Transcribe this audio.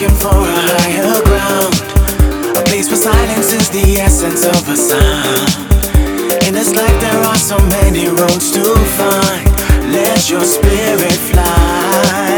looking for a higher ground, a place where silence is the essence of a sound. In this life there are so many roads to find. Let your spirit fly.